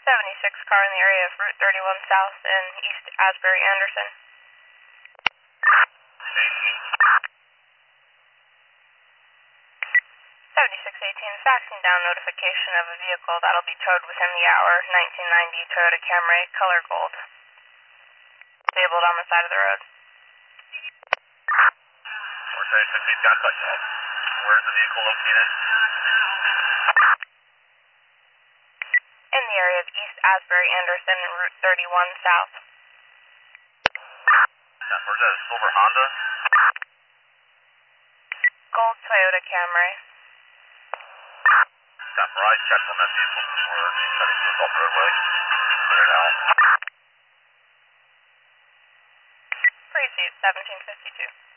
76 car in the area of Route 31 South in East Asbury Anderson. 7618, faxing down notification of a vehicle that'll be towed within the hour, 1990 Toyota Camry, color gold. Disabled on the side of the road. 476, got touch. Where's the vehicle located? In the area of East Asbury Anderson, Route 31 South. Where's that, a silver Honda? Gold Toyota Camry. Rise check on that vehicle before heading to the Gulf roadway. Clear it out. Free seat, 1752.